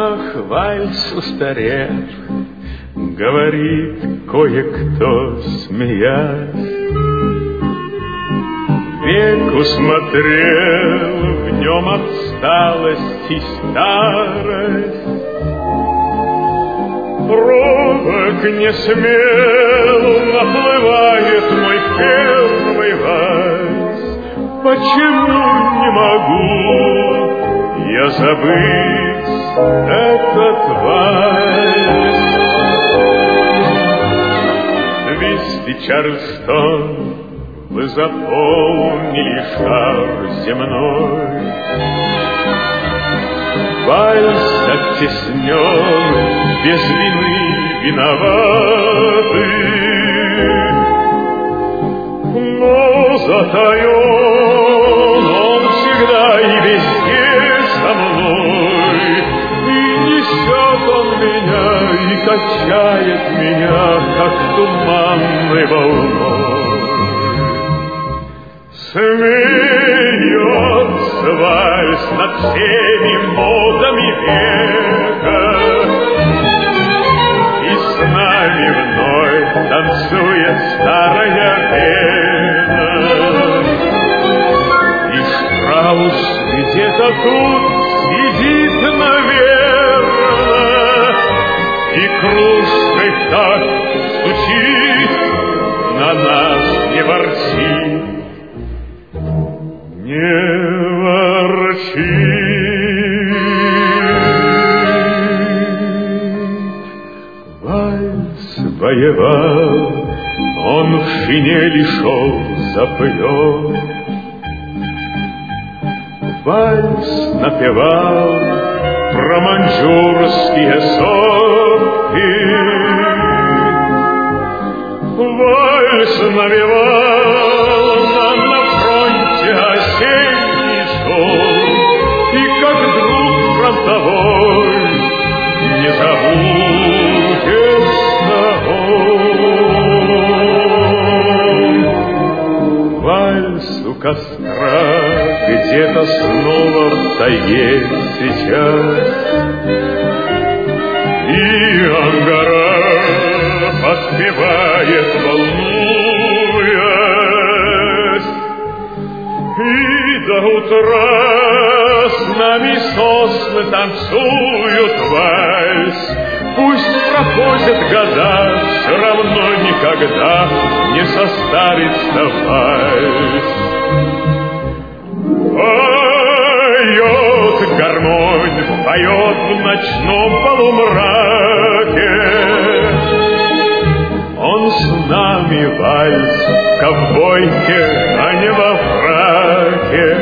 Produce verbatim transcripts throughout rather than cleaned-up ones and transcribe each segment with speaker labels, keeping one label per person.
Speaker 1: Ах, вальс устарев, говорит кое-кто, смеясь. Век усмотрел в нем отсталость и старость. Робок не смел, наплывает мой первый вальс. Почему не могу я забыть этот вальс? Твист и Чарльстон, вы заполнили шар земной. Вальс оттеснен, без вины виноваты, но затаен он всегда и везде со мной. И несет он меня, и качает меня, как туманной волной. Смеется вальс над всеми модами века, и с нами вновь танцует старая пена. И Штраус где-то тут сидит, наверно, и кружкой так стучит, на нас не ворчит. Не ворчит. Вальс воевал, он в шинели шел заплет. Вальс напевал про маньчжурские сопки. Вальс навевал нам на фронте осенний сон, и как друг фронтовой не забудется он. Вальс у костра где-то снова в тайге сейчас, и Ангара подпевает, волнуясь, и до утра с нами сосны танцуют вальс. Пусть проходят года, все равно никогда не состарится вальс. Поет гармонь, поет в ночном полумраке. Он с нами вальс в ковбойке, а не во фраке.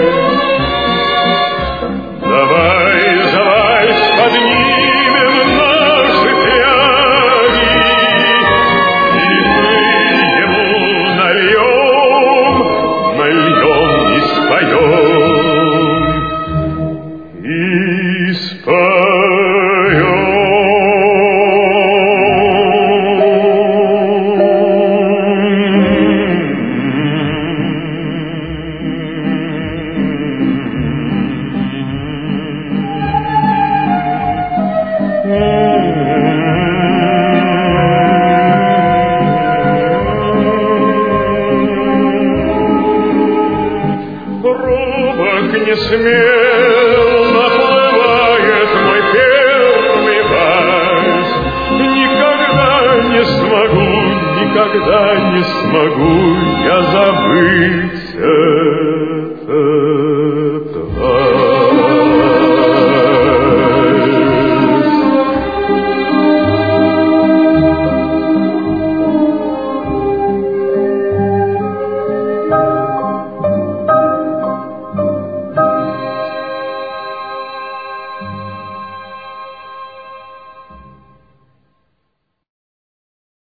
Speaker 1: Давай за вальс поднимем наши фляги, и мы ему нальем, нальем и споем, и споем. Не смел, наплывает мой первый вальс. Никогда не смогу, никогда не смогу я забыться